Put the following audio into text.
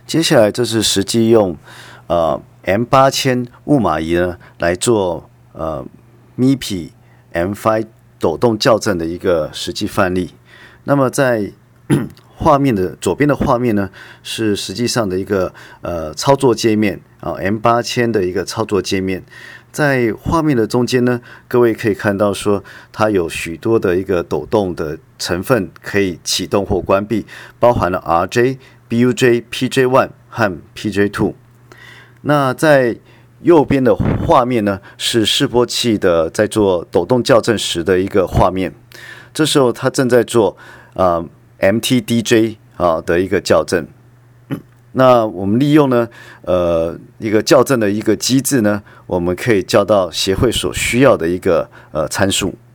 接下来这是实际用M8000雾码仪呢来做MIPI M5 抖动校正的一个实际范例。那么在画面的左边的画面呢，是实际上的一个操作界面M8000的一个操作界面。在画面的中间呢，各位可以看到说，它有许多的一个抖动的成分可以启动或关闭，包含了 RJ、BUJ、PJ1 和 PJ2。那在右边的画面呢，是示波器的在做抖动校正时的一个画面。这时候它正在做MTDJ 的一个校正。那我们利用呢一个校正的一个机制呢，我们可以校到协会所需要的一个参数。